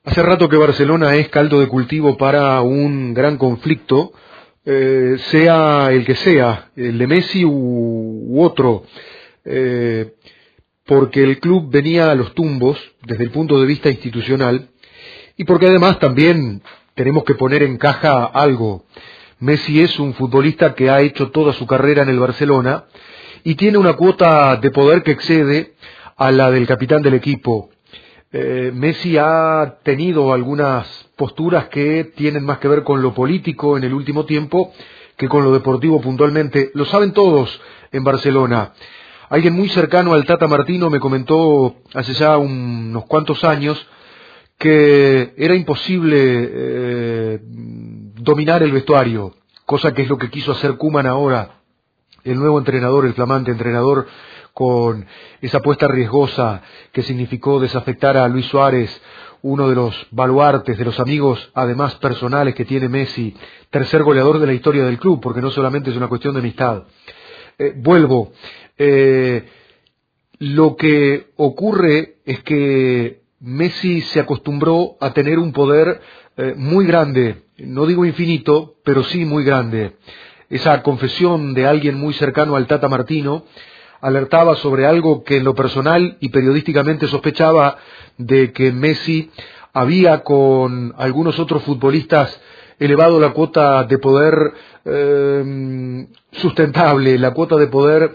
Hace rato que Barcelona es caldo de cultivo para un gran conflicto, sea el que sea, el de Messi u otro, porque el club venía a los tumbos desde el punto de vista institucional y porque además también tenemos que poner en caja algo. Messi es un futbolista que ha hecho toda su carrera en el Barcelona y tiene una cuota de poder que excede a la del capitán del equipo. Messi ha tenido algunas posturas que tienen más que ver con lo político en el último tiempo que con lo deportivo puntualmente. Lo saben todos en Barcelona. Alguien muy cercano al Tata Martino me comentó hace ya unos cuantos años que era imposible dominar el vestuario, cosa que es lo que quiso hacer Koeman ahora, el nuevo entrenador, el flamante entrenador, con esa apuesta riesgosa que significó desafectar a Luis Suárez, uno de los baluartes, de los amigos además personales que tiene Messi, tercer goleador de la historia del club, porque no solamente es una cuestión de amistad. Lo que ocurre es que Messi se acostumbró a tener un poder muy grande, no digo infinito, pero sí muy grande. Esa confesión de alguien muy cercano al Tata Martino alertaba sobre algo que en lo personal y periodísticamente sospechaba, de que Messi había con algunos otros futbolistas elevado la cuota de poder sustentable, la cuota de poder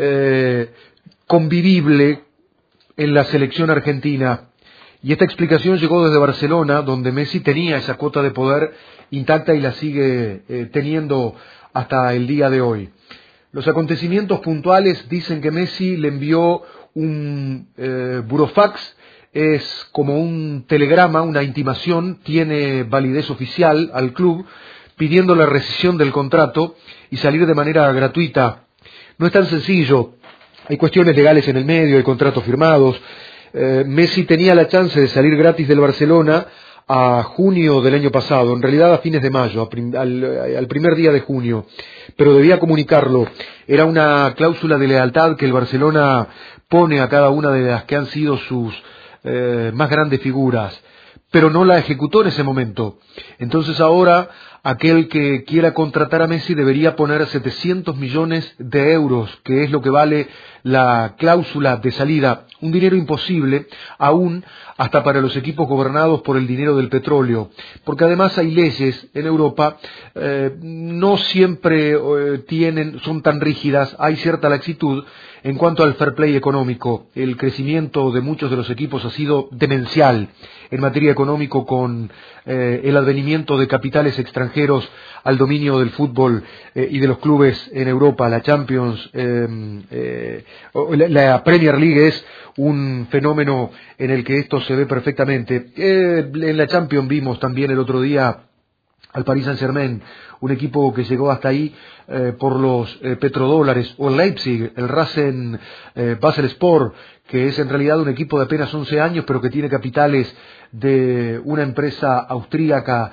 convivible en la selección argentina. Y esta explicación llegó desde Barcelona, donde Messi tenía esa cuota de poder intacta y la sigue teniendo hasta el día de hoy. Los acontecimientos puntuales dicen que Messi le envió un burofax, es como un telegrama, una intimación, tiene validez oficial al club, pidiendo la rescisión del contrato y salir de manera gratuita. No es tan sencillo, hay cuestiones legales en el medio, hay contratos firmados. Messi tenía la chance de salir gratis del Barcelona a junio del año pasado, en realidad a fines de mayo, al primer día de junio, pero debía comunicarlo. Era una cláusula de lealtad que el Barcelona pone a cada una de las que han sido sus más grandes figuras, pero no la ejecutó en ese momento. Entonces ahora aquel que quiera contratar a Messi debería poner 700 millones de euros, que es lo que vale la cláusula de salida. Un dinero imposible, aún hasta para los equipos gobernados por el dinero del petróleo, porque además hay leyes en Europa, no siempre son tan rígidas, hay cierta laxitud en cuanto al fair play económico. El crecimiento de muchos de los equipos ha sido demencial en materia económico, con el advenimiento de capitales extranjeros al dominio del fútbol y de los clubes en Europa. La Champions, la Premier League es un fenómeno en el que esto se ve perfectamente. En la Champions vimos también el otro día al Paris Saint-Germain, un equipo que llegó hasta ahí por los petrodólares, o el Leipzig, el Racing Basel-Sport, que es en realidad un equipo de apenas 11 años, pero que tiene capitales de una empresa austríaca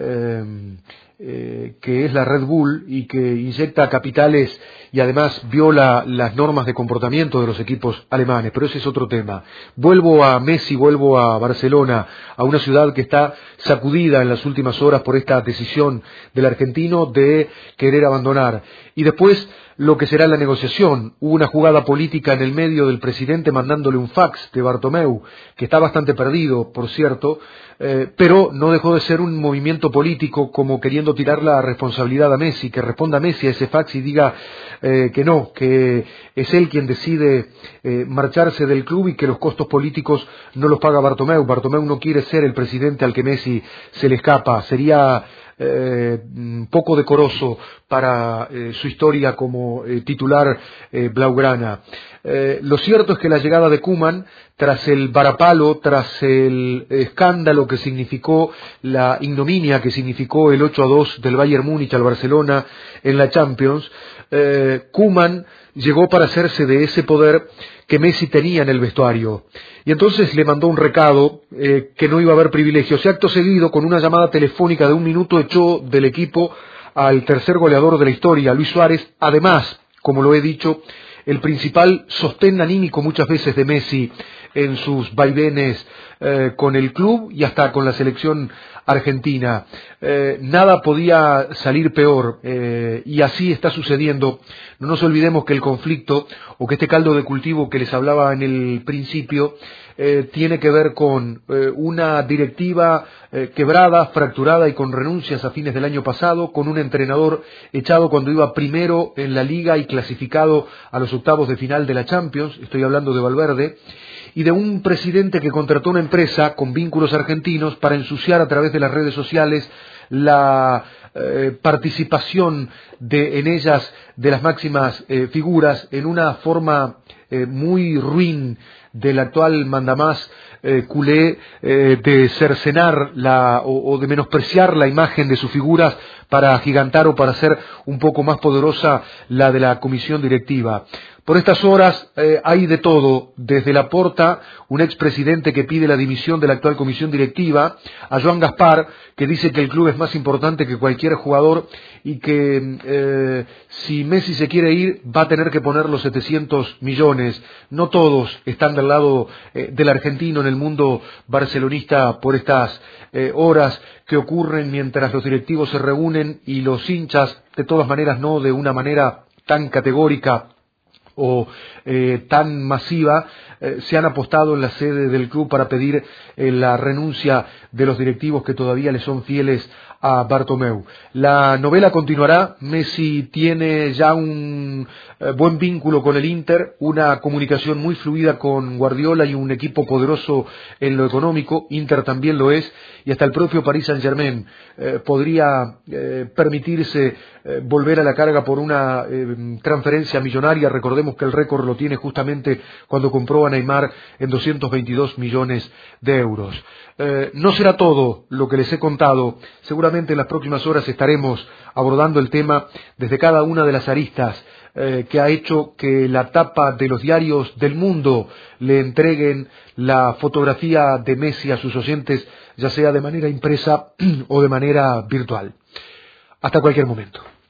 que es la Red Bull, y que inyecta capitales y además viola las normas de comportamiento de los equipos alemanes, pero ese es otro tema. Vuelvo a Messi, vuelvo a Barcelona, a una ciudad que está sacudida en las últimas horas por esta decisión del argentino de querer abandonar. Y después lo que será la negociación. Hubo una jugada política en el medio del presidente mandándole un fax de Bartomeu, que está bastante perdido, por cierto, pero no dejó de ser un movimiento político, como queriendo tirar la responsabilidad a Messi, que responda Messi a ese fax y diga que no, que es él quien decide marcharse del club y que los costos políticos no los paga Bartomeu. Bartomeu no quiere ser el presidente al que Messi se le escapa. Sería poco decoroso para su historia como titular blaugrana. Lo cierto es que la llegada de Koeman, tras el varapalo, tras el escándalo que significó, la ignominia que significó el 8-2 del Bayern Múnich al Barcelona en la Champions, Koeman llegó para hacerse de ese poder que Messi tenía en el vestuario. Y entonces le mandó un recado que no iba a haber privilegios. Y acto seguido, con una llamada telefónica de 1 minuto, echó del equipo al tercer goleador de la historia, Luis Suárez. Además, como lo he dicho, el principal sostén anímico muchas veces de Messi en sus vaivenes con el club y hasta con la selección argentina. Nada podía salir peor y así está sucediendo. No nos olvidemos que el conflicto o que este caldo de cultivo que les hablaba en el principio tiene que ver con una directiva quebrada, fracturada y con renuncias a fines del año pasado, con un entrenador echado cuando iba primero en la Liga y clasificado a los octavos de final de la Champions, estoy hablando de Valverde, y de un presidente que contrató una empresa con vínculos argentinos para ensuciar a través de las redes sociales la participación en ellas de las máximas figuras en una forma muy ruin del actual mandamás culé, de cercenar o de menospreciar la imagen de sus figuras para agigantar o para hacer un poco más poderosa la de la comisión directiva. Por estas horas hay de todo, desde Laporta, un expresidente que pide la dimisión de la actual comisión directiva, a Joan Gaspar, que dice que el club es más importante que cualquier jugador y que si Messi se quiere ir va a tener que poner los 700 millones. No todos están del lado del argentino en el mundo barcelonista por estas horas que ocurren mientras los directivos se reúnen y los hinchas, de todas maneras no de una manera tan categórica o tan masiva, se han apostado en la sede del club para pedir la renuncia de los directivos que todavía le son fieles a Bartomeu. La novela continuará. Messi tiene ya un buen vínculo con el Inter, una comunicación muy fluida con Guardiola y un equipo poderoso en lo económico. Inter también lo es, y hasta el propio Paris Saint-Germain podría permitirse volver a la carga por una transferencia millonaria. Recordemos que el récord lo tiene justamente cuando compró a Neymar en 222 millones de euros. No será todo lo que les he contado. Seguramente en las próximas horas estaremos abordando el tema desde cada una de las aristas que ha hecho que la tapa de los diarios del mundo le entreguen la fotografía de Messi a sus oyentes, ya sea de manera impresa o de manera virtual. Hasta cualquier momento.